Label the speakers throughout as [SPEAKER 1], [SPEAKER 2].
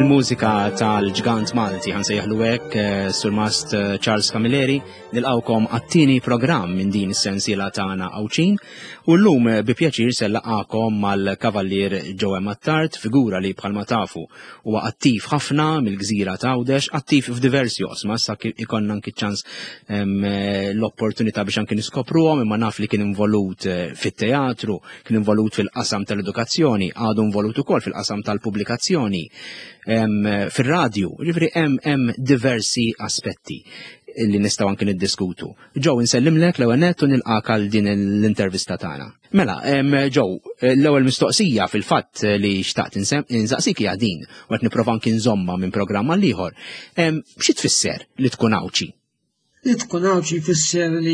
[SPEAKER 1] il-mużika tal-ġgant Malti ħansejjaħlu hekk Sur Mast Charles Camilleri nilqawkom għat-tieni programm minn din is-sensiela tagħna Awċin u llum bi pjaċir se nlaqgħakom mal-Kavallier Joe Mattart, figura li bħalma tafu huwa attiv ħafna mill-Gżira ta' Għawdex, attiv f'diversi oqsma, sa ikonna anki ċans l-opportunità biex anke niskopruhom, imma naf li kien involut fit-teatru, kien involut fil-qasam tal-edukazzjoni, għadu involut ukoll fil-qasam tal-pubblikazzjoni, fil-radju, ġifri hemm diversi aspetti li nistgħu anke niddiskutu. Joe, insellimlek l-ewwel nett u nilqak għal din l-intervista tagħna. Mela, Joe, l-ewwel mistoqsija fil-fatt li xtaqt insaqsik hija din u qed nipprova anke nżomma minn programm għal ieħor. X'i tfisser li tkun Awċi?
[SPEAKER 2] Li tkun Awċi jfisser li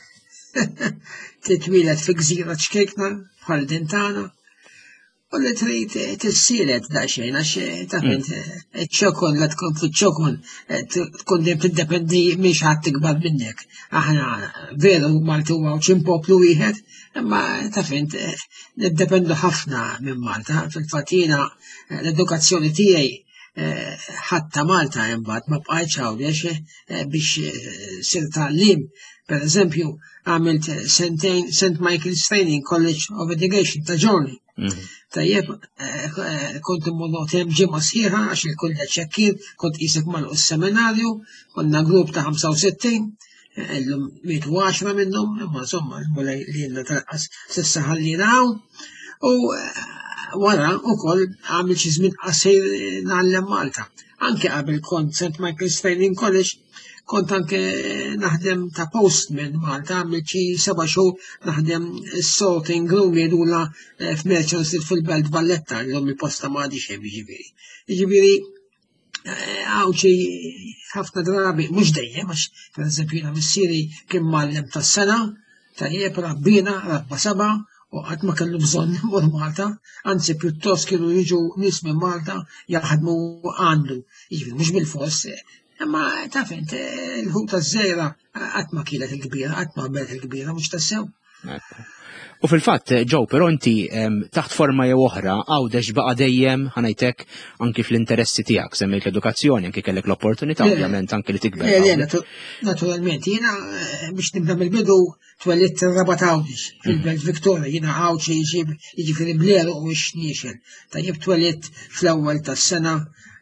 [SPEAKER 2] titwieled fi gżira ċkejkna bħal din tagħna. U li trid tissilet daqsxejn għax tafint iċ-ċokon la tkun fiċ-ċokon tkun dejjem tiddependi minn xi ħadd ikbar minnek. Aħna veru Malti huwa poplu wieħed, imma tafint niddependu ħafna minn Malta. Fil-fatt jiena l-edukazzjoni tiegħi ħatta Malta imbagħad ma bqajtx Għawdex biex sir tagħlim. Per eżempju, għamilt sentejn St. Michael's Training College of Education ta' ġorni. Tajjeb, kont immur hemm ġimgħa sħiħa għax il-kulleġġ ċekkien, kont qisek magħluq is-seminarju, konna grupp ta' 65, illum 110 minnhom, imma insomma li jenna talqas s'issa ħallina hawn. U wara wkoll għamil xi żmien qasir nagħllem Malta. Anke qabel kont St. Michael's Training College, kont anke naħdem ta' postman Malta, għamilt xi 7 xhur naħdem sorting room jgħidula f'Merchant Street fil-Belt Valletta, l-lum il-posta m'għadix hemm jiġifieri. Jiġifieri Awċi ħafna drabi, mhux dejjem, għax pereżempju jiena missieri kien mgħallem tas-sena, tajjeb rabba seba' u qatt ma kellu bżonn imur Malta, anzi pjuttost kienu jiġu nies minn Malta jaħdmu għandu, jiġifieri mhux bil-fors. Imma tafint, il-ħuta żgħira qatt ma kienet il-kbira, qatt ma għamlet il-kbira, mhux tassew.
[SPEAKER 1] U fil-fatt, Joe, però inti taħt forma jew oħra Għawdex baqa' dejjem ħanajtek anki fl-interessi tiegħek, semmejt l-edukazzjoni, anki kellek l-opportunità ovvjament anki li tikber.
[SPEAKER 2] Naturalment, jiena biex nibda mill-bidu twellidt ir-Rabat Għawdex fil-Belt Victoria, jiena Awċi jiġifieri bleru u x'niexel. Tajjeb twellidt fl-ewwel tas-sena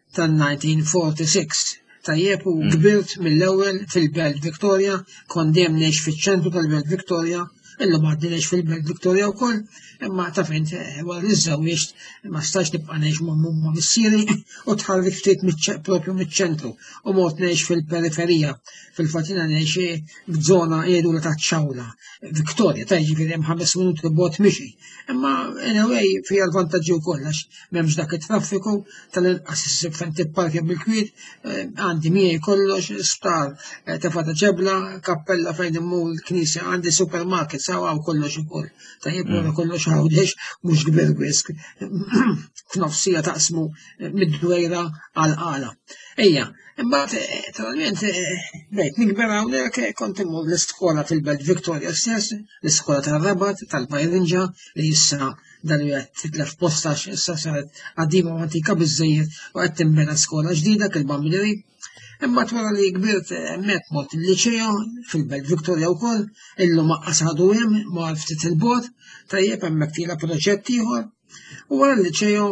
[SPEAKER 2] tan-1946. Tajjeb u kbirt mill-ewwel fil-Belt Victoria, kont dejjem ngħix fiċ-ċentru tal-Belt Victoria, illum għaddi ngħix fil-Belt Victoria wkoll, imma tafint wara li żżewweġt ma stax nibqa' ngħix ma' missieri u tħarrik ftit propju miċ-ċentru u mort ngħix fil-periferija. Fil-fatt jiena ngħix f'żona jgħidula taċ-Ċawla, Victoria, ta' jiġifieri hemm 5 minuti bogħod mixi. Imma anyway fiha l-vantaġġi wkoll għax m'hemmx dak it-traffiku tal-inqas issib fejn tipparkja bil-kwiet, għandi miegħi kollox, sptar, tefata ġebla, kappella fejn immur l-knisja, għandi supermarket sawa u kollox ukoll. Tajjeb wara kollox Għawdex mhux kbir wisq f'nofsija taqsmu mid-dwejra għal-qala. Ejja, imbagħad naturalment bdejt nikber hawnhekk kont immur l-iskola fil-Belt Victoria stess, l-iskola tar-Rabat tal-Bajrinġa li issa dan qed titlef postax issa saret qadima antika biżżejjed u qed tinbena skola ġdida kil-Bambieri. Imma wara li kbirt hemmhekk mort il-liċeo fil-Belt Victoria wkoll, illum aqqas għadu hemm mar ftit il-bogħod, tajjeb hemmhekk tira proġett ieħor. U wara l-liċeo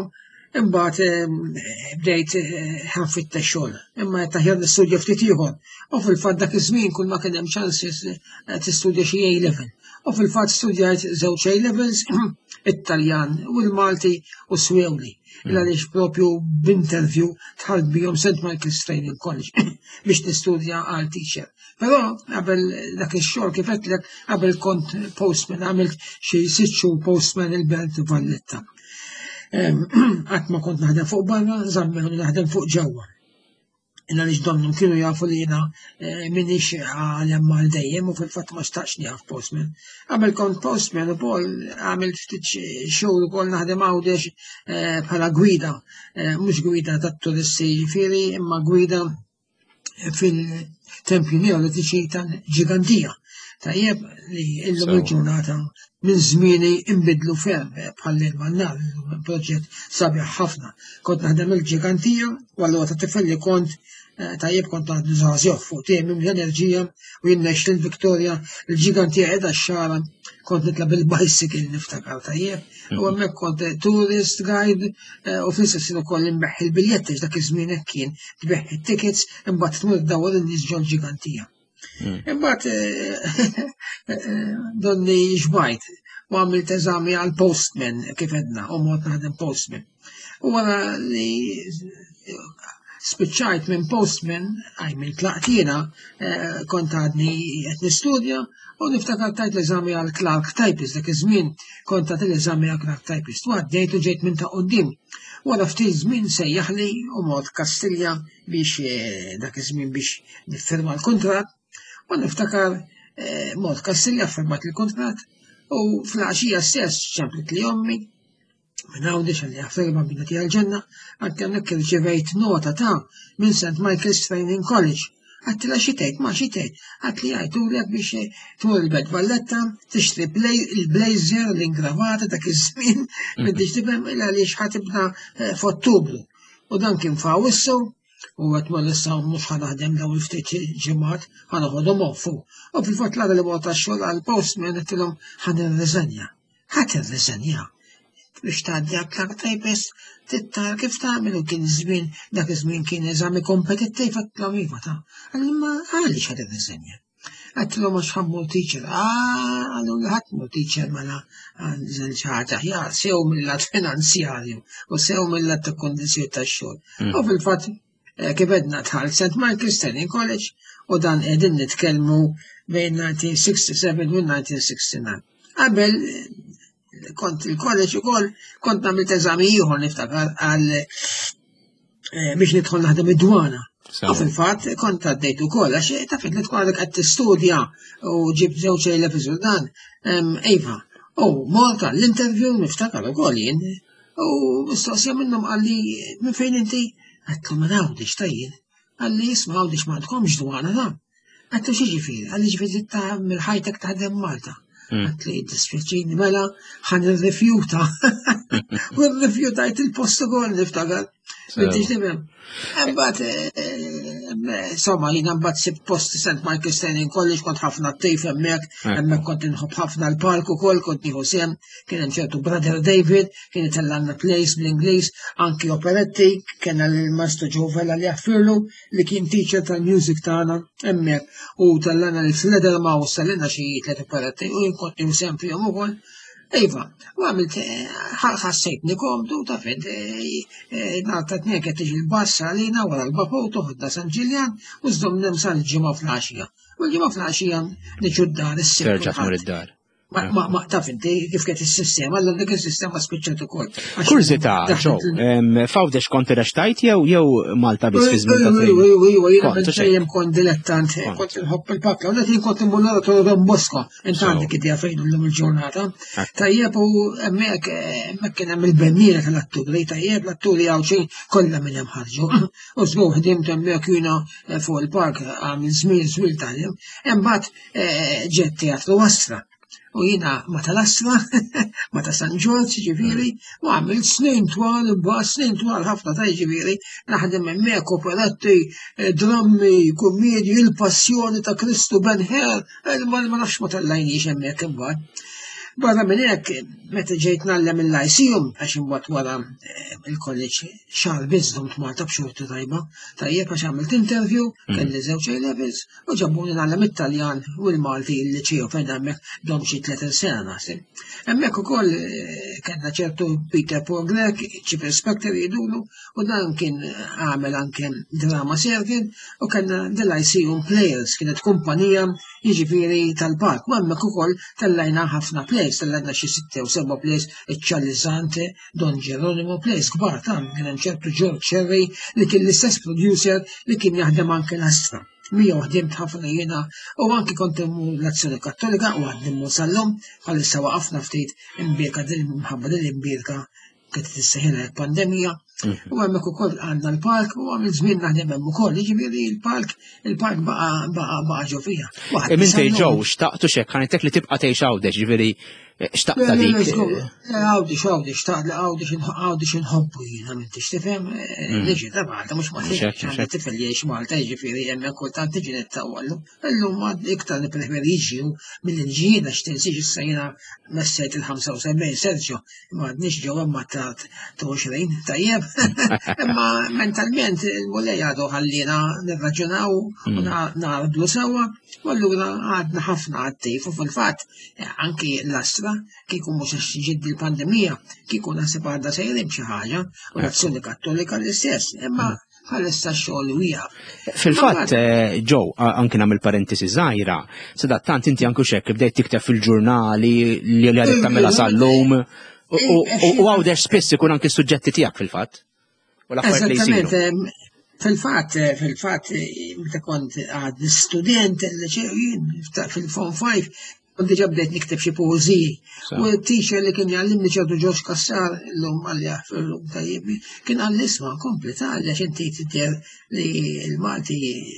[SPEAKER 2] imbagħad bdejt ħanfittex xogħol, imma taħjar nistudja ftit ieħor. U fil-fatt dak iż-żmien kull ma kien hemm ċansis tistudja xi A-level. U fil-fatt studjajt żewġ A-levels, it-Taljan u l-Malti u Swewli. Għaliex propju b'interview tħalt bihom St. Michael's Training College biex nistudja għal teacher. Però qabel dak ix-xogħol kif qedlek qabel kont postman, għamilt xi 6 xhur postman il-Belt Valletta. Qatt ma kont naħdem fuq barra, żammel naħdem fuq ġewwa. Għaliex domnhom kienu jafu li jiena m'iniex għalem mal dejjem u fil-fatt ma xtaqx nieqaf postman. Qabel kont postman ukoll għamilt ftit xhur ukoll naħdem Għawdex bħala gwida, mhux gwida tat-turisti jiġifieri, imma gwida fil-tempji neolitiċi tal-Ġigantija. Tajjeb li illum il-ġurnata minn żmieni inbidlu ferm bħal il-mannar, proġett sabiħ ħafna. Kont naħdem il-ġigantija, u allura ta' tifel li kont tajjeb kont għaddu żgħażugħ fuq tiegħi l-enerġija u jinnex il-Viktorja, il-ġigantija qiegħda x-xara, kont nitla bil-bicycle niftakar tajjeb, u hemmhekk kont tourist guide u fl-istess ukoll imbeħħi il-biljetti dak iż-żmien hekk kien tbeħħi tickets imbagħad tmur tdawwar in-nies ġol ġigantija. Imbagħad donni xbajt u għamilt eżami għal postman kif edna u mod naħdem postman. U wara li spiċċajt minn postman, minn tlaqtina, kont għadni qed nistudja u niftakar tajt l-eżami għal Clark Typist, dak iż-żmien kont għad l-eżami għal Clark Typist. U għaddejt u ġejt minn ta' qudiem. Wara ftit żmien sejjaħli u mod Kastilja biex dak iż-żmien biex niffirma l-kuntratt u niftakar mod Kastilja firmat il-kuntratt u fl-għaxija stess ċemplet li ommi minn għawdex għalli għafferma bina tija l-ġenna, għanti għannek rċevejt nota ta' minn St. Michael's Training College. Għatti la xitejt, ma xitejt, għatti għajtu l biex tmur il-bed valletta, tixtri il-blazer, l-ingravata, dak iż-żmien, minn tixtibem il-għalli xħatibna f'Ottubru. U dan kien fawissu, u għatma l-issaw mux ħanaħdem daw il-ftit ġemat, ħanaħodom offu. U fil-fat l-għada li bħota xol għal-postman għattilom ħan il-reżenja. ħat il-reżenja. Biex taħdi Clark Typist, tittar kif taħmilu kien żmien, dak iż-żmien kien eżami kompetittiv għattilom iva ta' għalli ma għalli ħad il-reżenja. Għattilom għax ħammu teacher, għallu ħatmu teacher mela għanżel ċaħta, sew mill-lat finanzjarju u sew mill-lat ta' kondizjoni ta' xogħol. U fil-fat kif edna tħal St. Michael's Training College u dan qegħdin nitkellmu bejn 1967 u 1969. Qabel kont il-college ukoll kont nagħmel eżami ieħor niftakar għal biex nidħol naħdem id-dwana. U fil-fatt kont għaddejt ukoll għax taf li tkun għadek qed tistudja u ġib żewġ levels u dan. Iva, Malta l-interview niftakar ukoll jien u mistoqsija minnhom qalli minn fejn inti? Għatlu ma nawdix tajjin. Għalli jisma għawdix ma għadkomx dwana da. Għatlu xieġifiri, għalli ġifiri ta' mill-ħajtek taħdem Malta. Għatli dispjaċini mela ħan il-refjuta. U il-refjutajt il-postu għol niftakar. Bintix tibem. Mbatt, insomma, jina mbatt sib post St. Michael's Training College, kont ħafna t-tejf emmek kont nħobb ħafna l-park u kol, kont nieħu sem, kien hemm ċertu Brother David, kien itallanna plays bl-Ingliż, anki operetti, kien l-Mastro Ġovella li jaffirlu li kien teacher tal-music tagħna hemmhekk u tallanna l-Fleder Mouse tal-inna xi 3 operetti u jien kont nieħu sem fihom ukoll. Iva, u għamilt ħassejtni komdu ta' fed narta t-nek tiġi l-bassa għalina wara l-bapo toħodda San Ġiljan u zdom nemsal ġimma fl-axija. U l-ġimma fl-axija niċuddar s-sir.
[SPEAKER 1] Terġa' tmur id-dar.
[SPEAKER 2] Ma taf inti kif kien is-sistema, allura dik is-sistema spiċċat ukoll.
[SPEAKER 1] Kurzità, ġo, fawdex kont irextajt jew Malta biss fi żmien ta'
[SPEAKER 2] jiena dejjem kont dilettant, kont inħobb il-pakla, u qed kont immulator Don Bosco, inti għandek idea fejn llum il-ġurnata. Tajjeb u hemmhekk kien hemm il-benniera tal-atturi, tajjeb l-atturi hawn xejn kollha minn hemm ħarġu. U żgur ħdimt hemmhekk jiena fuq il-park għamil żmien żwil tajjeb. Imbagħad ġett teatru Astra. U jina ma tal-Astra, ma ta' San George ġifiri, u għamil snin twal ħafna ta' ġifiri, naħdem emmek operetti, drammi, komedji, il-passjoni ta' Kristu Ben-Hur, ma nafx ma tal-lajnix emmek imbagħad. Barra minn hekk, meta ġejt nagħlem il-Lyceum għax imbagħad wara il-college xahar biżdom tmata b'xorti tajba, tajjeb għax għamilt interview, kelli żewġ A-levels u ġabuni nagħlem it-Taljan u l-Malti l-liċew fejn hemmhekk dom xi 30 sena naħseb. Hemmhekk ukoll kellna ċertu Peter Pogrek, Chief Inspector jidulu, u dan kien għamel anke drama serkin u kellna The Lyceum Players, kienet kumpanija jiġifieri tal-park, u hemmhekk ukoll tellajna ħafna tellajna xi 6 u 7 plays, iċ-Ċalliżante, Don Geronimo, plays kbar tam, kien hemm ċertu George Cherry li kien l-istess producer li kien jaħdem anke l-Astra. Mija ħdimt ħafna jiena u anke kont l-Azzjoni Kattolika u għaddimmu sal-lum, bħalissa waqafna ftit imbirka minħabba din l-imbirka kienet tisseħilha pandemija. U hemmhekk ukoll għandna l-park u għamil żmien naħdem hemm ukoll, jiġifieri il-park baqa' ġo fija.
[SPEAKER 1] Mintej ġew xtaqtu x'hekk ħanitek li tibqa' tgħix hawnhekk, jiġifieri xtaqta dik.
[SPEAKER 2] Għawdix inħobbu jiena m'intix tifhem liġi ta' Malta mhux ma tiġi tifel jgħix Malta jiġifieri hemmhekk kultant tiġi nittawwallu. Illum iktar nippreferi jiġu mill-inġijiena x'tinsiex issa jiena messejt il-75 Serġio m'għadniex ġew hemm ta' 20 tajjeb. Imma mentalment il-mulej għadu ħallina nirraġunaw u naqblu sewwa u allura għadna ħafna għattif u fil-fatt anki l-astra kieku mhux għax ġiddi l-pandemija kieku naħseb għadha sejrim xi ħaġa u l-azzjoni Kattolika l-istess, imma bħalissa x-xogħol wieqaf.
[SPEAKER 1] Fil-fatt ġew anke nagħmel parentesi żgħira, sadattant inti anke xekk bdejt tikteb fil-ġurnali li għadek tagħmilha sal-lum u għawdex spiss ikun anke s-suġġetti tiegħek fil-fatt. U l-affarijiet li jsiru.
[SPEAKER 2] Fil-fatt, meta kont għad student fil-Form 5 kont diġà bdejt nikteb xi poeżiji. U t-teacher li kien jgħallimni ċertu Ġorġ Kassar l-lum għalja fil-lum tajjibi kien għall-isma kompli għalja xinti tidher li l-Malti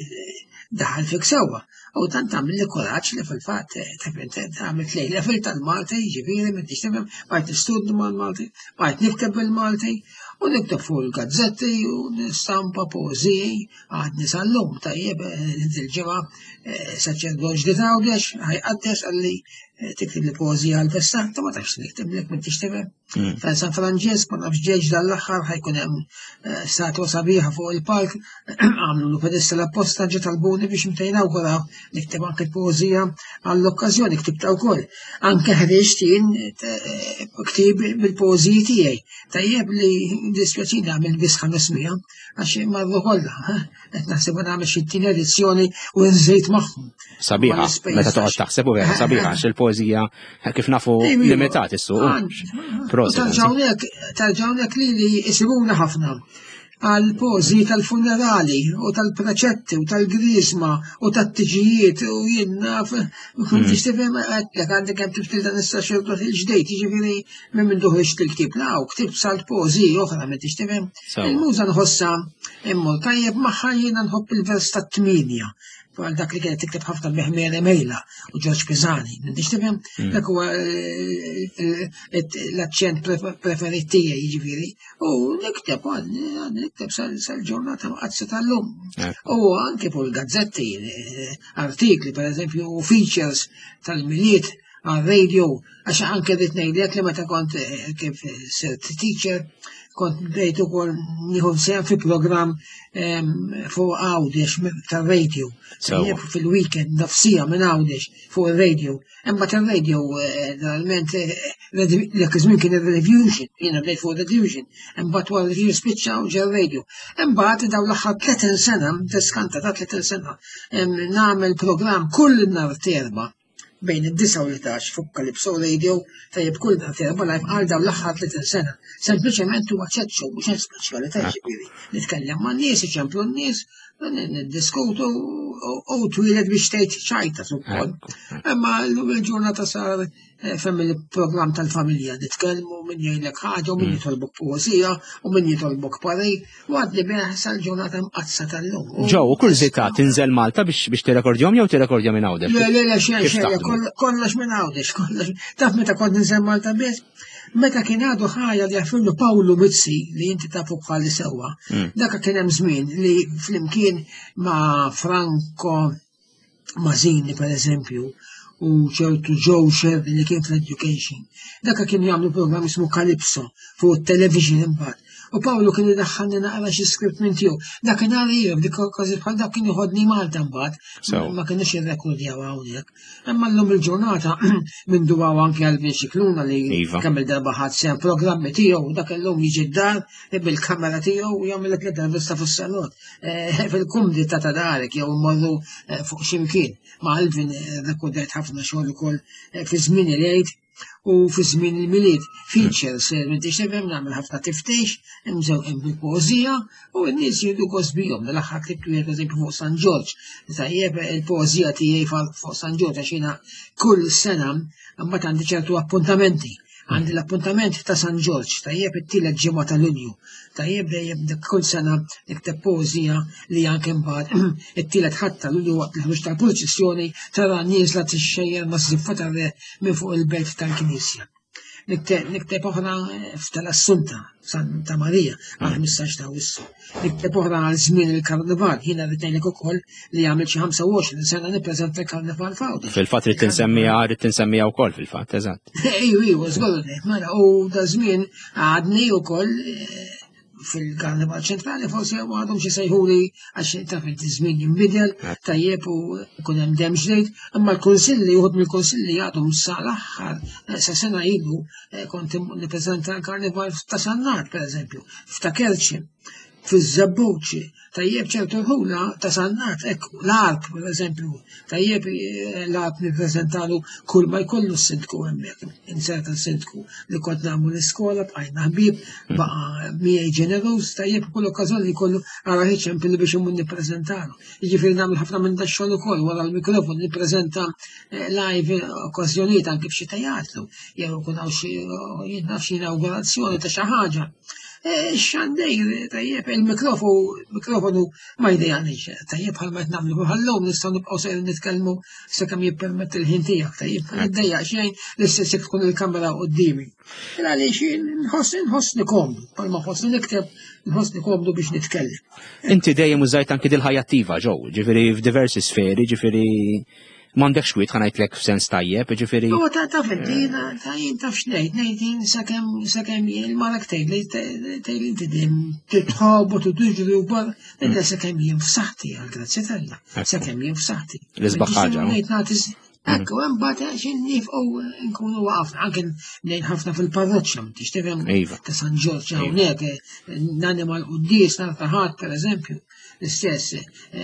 [SPEAKER 2] daħal fik sewwa. U tant għamil li kuraġġ li fil-fatt għamilt lejla fil-tal-Malti, ġifieri m'intix tifhem, bajt nistudni mal-Malti, bajt nikteb bil-Malti. U nikteb fuq il-gazzetti u nistampa poeżiji għadni sal-lum tajjeb il-ġimgħa saċerdot ġdid għawdex ħajqaddex għalli tiktib li poeżija għal-festa, ta' ma tafx nikteb lek m'intix tifhem. San Franġis ma nafx ġeġ dal-aħħar ħajkun hemm statwa sabiħa fuq il-park għamlu lu pedestal apposta ġiet talbuni biex imtejnawguraw nikteb anke poeżija għall-okkażjoni ktibta wkoll. Anke ħriġt jien ktib bil-poeżiji tiegħi. Tajjeb li dispjaċini għamil biss 500 għax marru kollha. Qed naħseb nagħmel xi tieni edizzjoni u nżejt magħhom.
[SPEAKER 1] Sabiħa, meta toqgħod taħseb u vera sabiħa għax il-poeżija kif nafu limitat is-suq.
[SPEAKER 2] Tarġawnek li jisibuna ħafna għal pożi tal-funerali u tal-preċetti u tal-grisma u tal-tiġijiet u jenna kuntix tifhem għedlek għandek hemm tibtil dan is-saċerdot il-ġdejt, jiġifieri minn duħriġ il-ktib law, ktib salt pożi oħra m'intix tifhem. Il-muża nħossha immur tajjeb magħha jiena nħobb il-vers tat-8. Għal dak li kienet tikteb ħafna Meħmera Mejla u Ġorġ Pisani, m'intix tifhem dak huwa l-aċċent preferit tiegħi jiġifieri. U nikteb sal-ġurnata qazza tal-lum. U anke fuq il-gazzetti, artikli pereżempju features tal-miliet għal-radio, għax anke rid ngħidlek li meta kont kif sirt teacher kont bdejt ukoll nieħu sehem fi programm fuq Għawdex tar-radio. Fil-weekend nafsija minn Għawdex fuq ir-radio. Imma tar-radio realment dak iż-żmien kien ir-reviewtion, jiena bdejt fuq reviewtion. Imbagħad wara review spiċċa u ġew radio. Imbagħad dawn l-aħħar 30 sena, tiskanta ta' 30 sena, nagħmel programm kull nhar terba' bejn id-9 u l-11 fuq Calypso Radio tajjeb kull nhar terba' live għal dawn l-aħħar 30 sena. Sempliċement huwa chat show mhux hemm speċjalità ġifieri. Nitkellem man-nies, iċemplu n-nies, niddiskutu u twieled biex tgħid ċajta ukoll. Imma llum il-ġurnata sar femm il-programm tal-familja nitkellmu min jgħidlek ħaġa u min jitolbok poeżija u min jitolbok parej u għadli beħsa l-ġurnata mqazza tal-lum.
[SPEAKER 1] Ġew, u kull żita tinżel Malta biex tirrekordjhom jew tirrekordja minn Għawdex?
[SPEAKER 2] Le, xejn, kollox minn Għawdex, kollox. Taf meta kont ninżel Malta biss? Meta kien għadu ħajja li għafillu Pawlu Mizzi li inti tafu bħalli sewwa. Dak kien hemm żmien li flimkien ma' Franco Mazzini pereżempju u ċertu Joe Sherry li kien fl-education. Dak kien jagħmlu programm ismu Calypso fuq it-television imbagħad. U Pawlu kien idaħħalni naqra xi script minn tiegħu. Dak kien għalihom dik okkażi bħal dak kien iħodni Malta mbagħad. Ma kienx irrekordjaw hawnhekk. Imma llum il-ġurnata minn duwaw anke għal Xikluna li kemm il-darba ħadd sehem programmi tiegħu dak illum jiġi d-dar bil-kamera tiegħu u jagħmilek l-intervista fis-salott fil-kumdi ta' darek jew immorru fuq x'imkien. Ma' Alvin rekordjat ħafna xogħol ukoll fi żmien il-għid u fi żmien il-milied features m'intix tifhem nagħmel ħafna tiftix hemm poeżija u n-nies jieħdu gost bihom. L-aħħar klib wieħed eżempju fuq San Ġorġ. Tajjeb il-poeżija tiegħi fuq San Ġorġ għax jiena kull sena mbagħad għandi ċertu appuntamenti. Għandi l-appuntament ta' San Ġorġ, tajjeb it-tielet ġimgħa ta' Lulju. Tajjeb dejjem kull sena nikteb poeżija li anke mbagħad it-tielet ħadd ta' Lulju waqt il-ħruġ tal-proċessjoni tara nieżla tixxejjer ma' żiffa minn fuq il-belt tal-Knisja. Nikteb oħra tal-Assunta, Santa Marija, għal 15 ta' Wissu. Nikteb oħra għal żmien il-Karnival, jiena rrid ngħidlek ukoll li għamil xi 25 sena nippreżenta l-Karnival f'Għawdex.
[SPEAKER 1] Fil-fatt rrid tinsemmija wkoll fil-fatt, eżatt.
[SPEAKER 2] Ejju, żgur mela u da żmien għadni wkoll fil-Karnival ċentrali forsi għadhom xi sejħuli għax taf inti żmien jinbidel tajjeb u jkun hemm demm ġdejd, imma l-kunsilli uħud mill-kunsilli għadhom sa l-aħħar sa sena ilu kont nippreżenta l-Karnival ta' Sannat pereżempju, f'Takerċi, fiż-Żabbuċi, tajjeb ċertu ħula ta' Sannat, l-Ark pereżempju, tajjeb l-Ark nippreżentalu kull ma jkollu s-sindku hemmhekk, inserta s-sindku li kont nagħmlu l-iskola bqajna ħbieb baqa' miegħi ġeneruż, tajjeb kull okkażjoni jkollu ara ċempilli biex imur nippreżentalu. Jiġifieri nagħmel ħafna minn dax-xogħol ukoll wara l-mikrofon nippreżenta live okkażjonijiet anke f'xi teatru, jew ikun hawn xi inawgurazzjoni ta' xi ħaġa. Xandej, tajjeb, il-mikrofonu ma jdejjanix, tajjeb bħal ma jtnamlu bħallum nistgħu nibqgħu sejr nitkellmu sakemm jippermetti l-ħin tiegħek, tajjeb, ma jdejjaq xejn l-istess jekk tkun il-kamera qudiemi. Għaliex nħossni komdu, bħalma nħossni nikteb, nħossni komdu biex nitkellem.
[SPEAKER 1] Inti dejjem użajt anki dil-ħajja attiva ġew, ġifieri f'diversi sferi, ġifieri m'għandekx kwiet ħanajtlek f'sens tajjeb, ġifieri.
[SPEAKER 2] U taf intina, taf x'ngħid, ngħid sakemm il-malek tgħidli inti dejjem titħobbot u tiġri u barra, ngħidha sakemm jien f'saħħti għall-grazzja tal-Alla, sakemm jien f'saħħti.
[SPEAKER 1] L-isbaħ ħaġa.
[SPEAKER 2] Ekku, mbagħad xin nifqgħu nkunu waqafna, anke ngħid ħafna fil-parroċċja, tixtifhem ta' San Ġorġ hawnhekk, nanima l-quddies narta ħadd pereżempju, l-istess,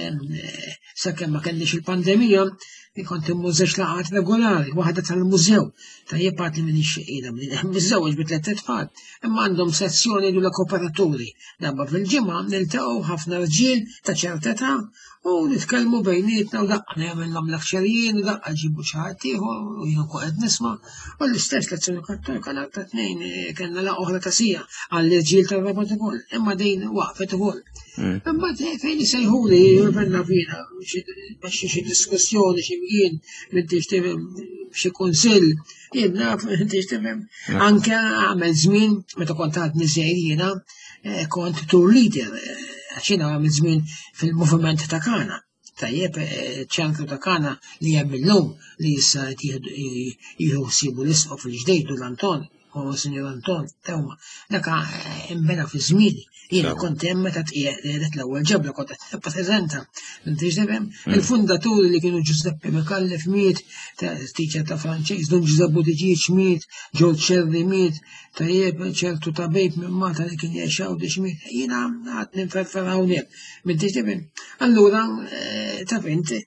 [SPEAKER 2] sakemm ma kellix il-pandemija, kont immużex laqgħat regolari, waħda tal-mużew, tajjeb parti minn ix-xejqida, miżewweġ bi tliet tfal, imma għandhom sezzjoni dula kooperaturi. Dabba fil-ġimgħa niltaqgħu ħafna rġiel ta' ċerta età u nitkellmu bejnietna u daqqa nagħmilhom leċċerijien u daqqa ġibu xi ħadd ieħor u jien ukoll qed nisma' u l-istess lezzjoni kattolika ta' tnejn kellna laqgħa oħra ta' sija għall-irġiel tar-rabot ukoll, imma din waqfet ukoll. Imma fejn isejħuli jurbenna fina xi diskussjoni xi jien m'intix tifhem xi kunsill, jien naf m'intix tifhem. Anke għamel żmien meta kont għadni żgħir jiena kont tour leader għax jiena għamel żmien fil-moviment ta' Kana. Tajjeb ċentru ta' Kana li hemm illum li issa jieħu sibu l-isqu fil-ġdejdu l-Anton, u Sinjor Anton, tewma, dak imbena fi żmieni. Jiena kont hemm meta tqiegħdet l-ewwel ġebla kont qed nippreżenta. Intix tifhem? Il-fundaturi li kienu Giuseppe Micallef miet, teacher ta' Franċiż, Don Giuseppe Buttigieg miet, George Cherry miet, tajjeb ċertu tabib minn Malta li kien jgħix Għawdex miet. Jiena għad ninferfer hawnhekk. M'intix tifhem? Allura taf inti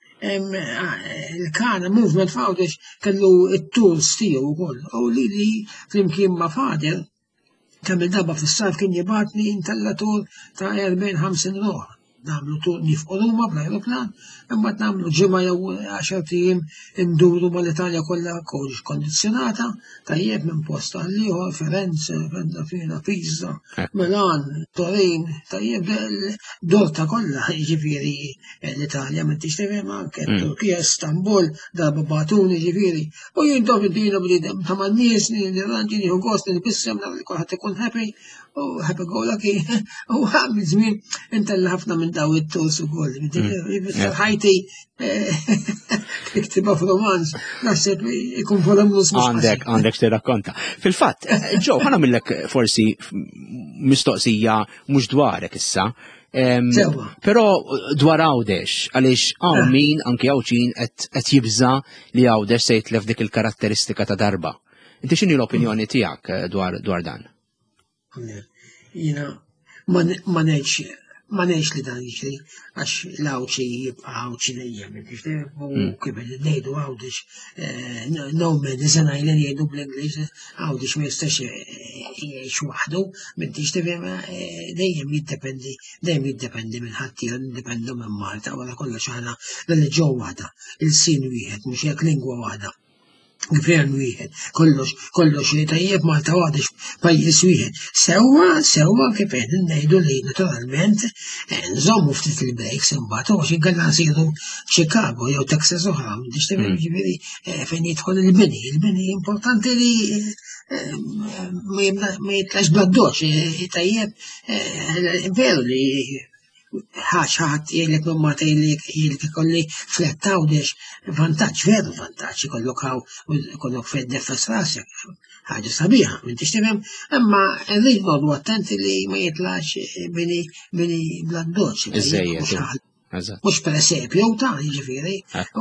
[SPEAKER 2] il-Kana movement f'Għawdex kellu it-tools tiegħu wkoll. U li flimkien ma' fader kamil dabba fis-sajf kien jibatni intallatur ta' 40-50 roħ. Namlu tur nifqu Ruma bl-ajruplan, imma namlu ġimgħa jew 10 ijiem induru mal-Italja kollha kollox kondizzjonata, tajjeb minn post għal ieħor, Firenze, Fina, Pisa, Milan, Torin, tajjeb dorta kollha jiġifieri l-Italja m'intix tifhem anke Turkija, Istanbul, darba Batuni jiġifieri. U jien dob id-dina bniedem ta' man-nies li nirranġi nieħu gost li nbissem li kulħadd ikun happy. U happy go lucky, u għamil żmien intella ħafna minn daw it-tools ukoll. Ħajti iktiba f'romanz, naħseb ikun volumnus
[SPEAKER 1] għandek tirrakkonta. Fil-fatt, Ġew, ħana millek forsi mistoqsija mhux dwarek issa. Però dwar Għawdex, għaliex hawn min anke Għawċin qed jibża li Għawdex se jitlef dik il-karatteristika ta' darba. Inti x'inhi l-opinjoni tiegħek dwar dan?
[SPEAKER 2] Jina ma neċ li dan jiġri għax l-Għawċi jibqa' Għawċi nejjem, u kif ngħidu Għawdex no man is an island jgħidu bl-Ingliż, Għawdex ma jistax jgħix waħdu, m'intix tifhem dejjem jiddependi minn ħaddieħor, jiddependu minn Malta, wara kollox aħna reliġjon waħda, il-sin wieħed mhux hekk lingwa waħda. gvern wieħed, kollox li tajjeb Malta għadix pajjiż wieħed. Sewwa kif qegħdin ngħidu li naturalment nżommu ftit il-breaks imbagħad u x'inkella nsiru Chicago jew Texas oħra, ġifieri fejn jidħol il-bini importanti li ma jitlax bladdoċ tajjeb veru li ħadd jgħidlek minn Malta jgħidlek ikolli flet għawdex vantaġġ veru vantaġġ ikollok fedder fes rasek ħaġa sabiħa m'intix tifhem, imma rrid noqgħdu attenti li ma jitlax bini bladdoċ. Mux per esempio, ta' jiġifieri.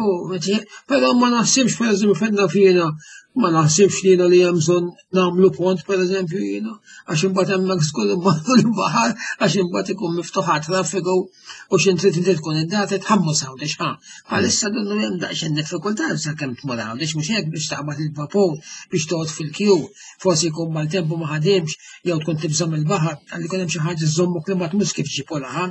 [SPEAKER 2] Però ma naħsibx per eżempju fenna fina, ma naħsibx li li hemm bżonn nagħmlu pont per eżempju jiena, għax imbagħad hemmhekk żgur imbagħad il-baħar, għax imbagħad ikun miftuħa traffiku u x'intrid tkun id-data tħammus għawdex ħa. Bħalissa donnu hemm daqsxejn diffikultà sakemm tmur għawdex mhux hekk biex taqbad il-vapur biex toqgħod fil-kju, forsi jkun mal-tempu ma ħadimx jew tkun tibżamm il-baħar, għalli jkun hemm xi ħaġa żommok li ma tmux kif ġipolha.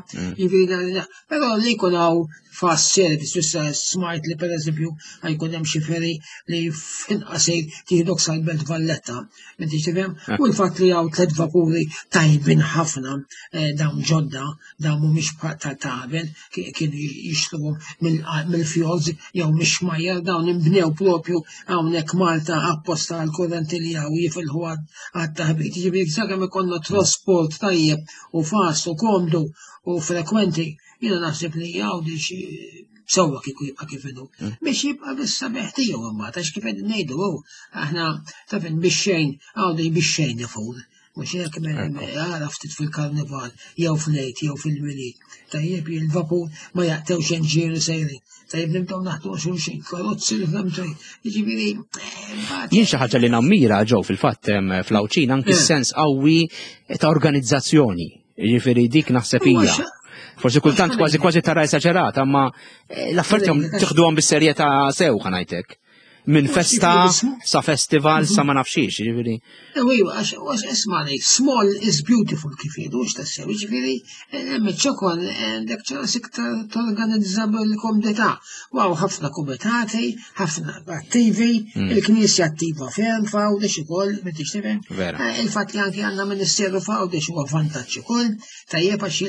[SPEAKER 2] Però li jkun hawn fast service, issa smajt li per eżempju għajkun hemm xi ferri li f'inqasir tieħdok sal-Belt Valletta, m'intix tifhem, u l-fatt li hawn 3 vapuri tajbin ħafna dawn ġodda, dawn mhumiex ta' qabel, kienu jixtruhom mill-fjords jew mix-xmajjar dawn inbnew propju hawnhekk Malta apposta għall-kurrenti li hawn jifilħu għat-taħbit. Jiġifieri sakemm ikollna trasport tajjeb u fast u komdu u frekwenti, jiena naħseb li għawdex sewwa kieku jibqa' kif inhu. Biex jibqa' bis-sabeħ tiegħu imbagħad għax kif qed ngħidu aħna tafin bix-xejn għawdex bix-xejn ifur. Mhux hekk ara ftit fil-karnival jew f'lejt jew fil-milied. Tajjeb il-vapur ma jaqtewx inġieri sejrin. Tajjeb nibdew naħdu xulxin karozzi li fhemtej. Jiġifieri
[SPEAKER 1] jien xi ħaġa li nammira ġew fil-fatt fl-Awċin anke s-sens qawwi ta' organizzazzjoni. Jiġifieri dik naħseb hija. Forsi kultant kważi tara esaġerata, ma l-affarijiet tieħduhom bis-serjetà sew ngħidlek. Minn festa sa festival sa ma nafxiex, jiġifieri.
[SPEAKER 2] Għax ismani, small is beautiful kif jgħidu tassew, jiġifieri hemm iċ-ċokol għandek ċans iktar torganizza bil-komunità. Waw ħafna kumitati, ħafna attivi, il-Knisja attiva ferm f'għawdex ukoll, m'intix tifhem. Il-fatt li anke għandna Ministeru f'għawdex huwa vantaġġ ukoll, tajjeb għax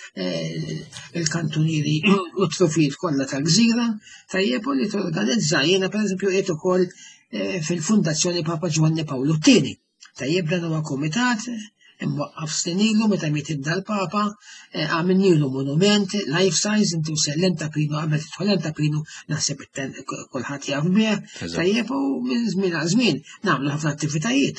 [SPEAKER 2] jilħaq il-kantunieri u t-trufijiet kollha tal-Gżira, tajjeb u li torganizza jiena pereżempju ukoll fil-Fundazzjoni Papa Giovanni Paolo II. Tajjeb dan huwa kumitat imwaqqaf stenilu meta tibda l-Papa għamilnilu monument life size intu l-enta prinu qabel tidħol l-enta prinu naħseb kulħadd jaf bih. Tajjeb u minn żmien għal żmien nagħmlu ħafna attivitajiet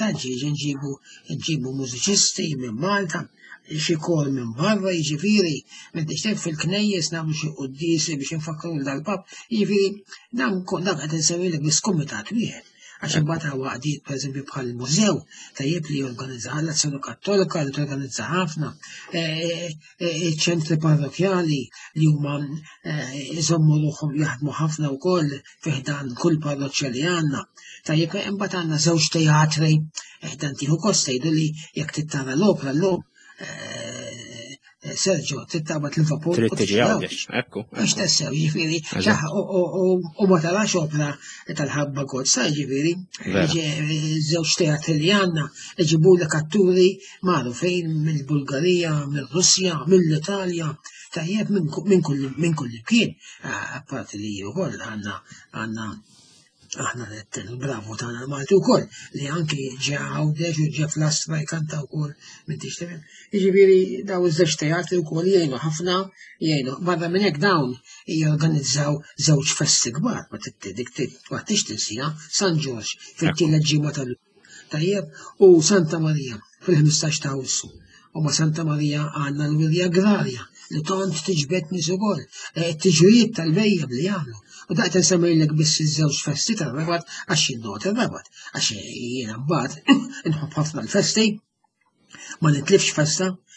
[SPEAKER 2] nġibu mużiċisti minn Malta. Xi kol minn barra jiġifieri, m'intix tifhem fil-knejjes nagħmlu xi qudiesi biex infakkaru dal-Pap, jiġifieri dan qed insewwilek biss kumitat wieħed. Għax imbagħad hawn għaqdiet pereżempju bħal mużew tajjeb li jorganizza l-Azzjoni Kattolika li torganizza ħafna, ċentri parrokjali li huma iżommu ruħhom jaħdmu ħafna wkoll fih dan kull parroċċja li għandna. Tajjeb imbagħad għandna żewġ teatri, dan tieħu kost tgħidu li jekk tittara l-opra llum Sergio, tittabat l-vapur.
[SPEAKER 1] Trid tiġi għawdex, ekku.
[SPEAKER 2] Għax tassew, jiġifieri, u ma tarax opra tal-ħabba Gozza, jiġifieri, żewġ teatri li għandna, ġibulek atturi magħrufin mill-Bulgarija, mill-Russja, mill-Italja, tajjeb minn kull imkien. Apparti li wkoll għandna aħna il-bravo tagħna Malti wkoll li anke ġie għawdex u ġie fl-Astra jkanta wkoll m'intix tifhem. Jiġifieri daw iż-żewġ teatri wkoll jgħinu ħafna, jgħinu barra minn hekk dawn jorganizzaw żewġ festi kbar ma tix tinsija San Ġorġ fit-tielet ġimgħa tajjeb u Santa Marija fil-15 ta' Awwissu. U ma' Santa Marija għandna l-Wirja Agrarja li tont tiġbed nies ukoll, tiġrijiet tal-bejja li jagħmlu. U daqt nsemmejlek biss iż-żewġ festi tal-Rabat għax jinnot ir-Rabat, għax jiena mbagħad inħobb ħafna l-festi, ma nitlifx festa,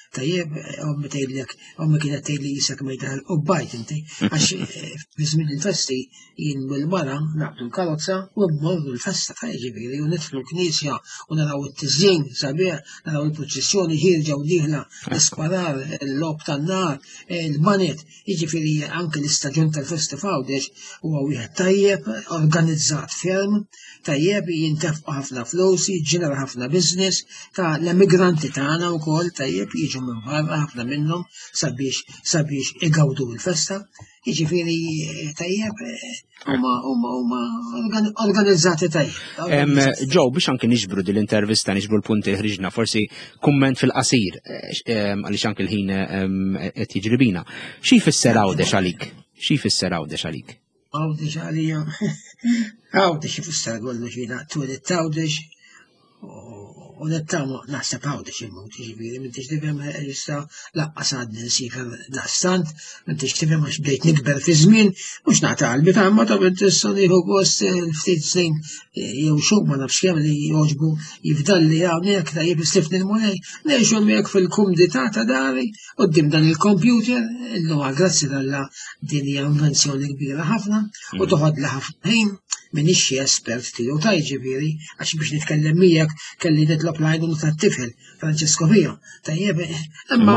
[SPEAKER 2] tajjeb, ommi kienet tgħidli jisek ma jdaħal u bajt inti, għax bizmin il-festi jien bil-mara naqbdu l-karozza u mmorru l-festa ta' ġifieri u nidħlu l-knisja u naraw it-tiżjien sabiħ, naraw il-proċessjoni ħirġa u liħla, l-isparar, l-lob tan-nar, il-banet, jiġifieri anke l-istaġun tal-festi f'Għawdex huwa wieħed tajjeb, organizzat ferm, tajjeb jintefqu ħafna flus, jiġġenera ħafna business, ta' l-immigranti tagħna wkoll tajjeb jiġu minn barra ħafna minnhom sabiex igawdu l-festa. Jiġifieri tajjeb huma organizzati tajjeb.
[SPEAKER 1] Joe, biex anke niġbru din l-intervista, niġbru l-punti li ħriġna, forsi kumment fil-qasir għaliex anke l-ħin qed jiġri bina. Xi jfisser Għawdex għalik? Xi jfisser Għawdex għalik?
[SPEAKER 2] Għawdex għalija. Għawdex jfisser kollox jiena twelid Għawdex u nittama naħseb Għawdex immut, ġifieri m'intix tifhem issa laqqas għadni nsifha daqstant, m'intix tifhem għax bdejt nikber fi żmien, mhux nagħta qalbi ta' ma tabet issa nieħu gost ftit snin jew xhur ma nafx kemm li jogħġbu jifdalli hawnhekk tajjeb istifni l-mulej, ngħixu hemmhekk fil-kumdità ta' dari quddiem dan il-kompjuter, illum grazzi Alla din hija invenzjoni kbira ħafna u toħodla ħafna ħin minix xi espert tiegħu ta' jiġifieri għax biex nitkellem miegħek kelli nitlob l-għajnuna tat-tifel Francesco Pio. Tajjeb, imma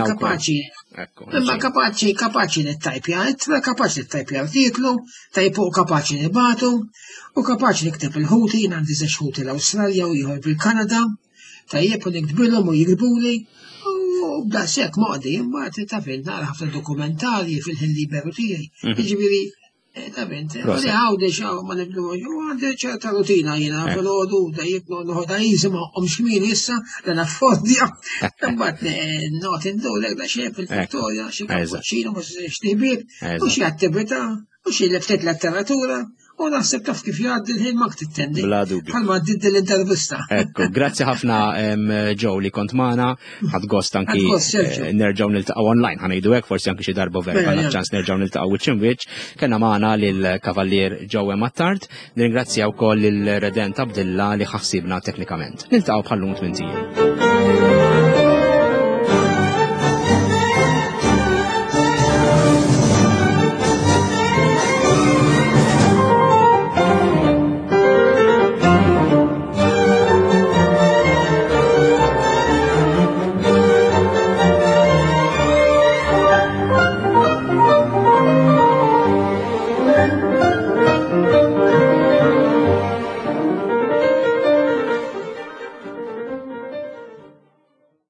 [SPEAKER 2] kapaċi nittajpja ittra, kapaċi nittajpja artiklu, tajjeb u kapaċi nibatu, u kapaċi nikteb il-ħuti, jien għandi żewġ ħuti l-Awstralja u ieħor bil-Kanada, tajjeb u niktbilhom u jigribuli. U bda sekk moqdi, imma tafil nara ħafna dokumentarji fil-ħin liberu tiegħi. Jiġifieri Għawdex ma niblu għandi ċerta rutina jiena fil-ħodu tajjeb noħodha jiżma x'min issa dan affordja. Imbagħad nagħti ndulek da xejn fil-Viktorja xi kappuċċino mhux x'tiħbieb u xi attività u xi ftit letteratura. U naħseb taf kif jgħaddi l-ħin ma tittendi.
[SPEAKER 1] Bla dubju.
[SPEAKER 2] Bħalma għaddid l-intervista.
[SPEAKER 1] Ekku, grazzi ħafna Joe li kont magħna, ħadd gost anki nerġgħu niltaqgħu online, ħanejdu hekk forsi anki xi darba vera għandna ċans nerġgħu niltaqgħu wiċċ imwiċċ. Kellna magħna lill-Kavallier Joe Mattart, nirringrazzja wkoll lil Redent Abdilla li ħassibna teknikament. Niltaqgħu bħal lum 8.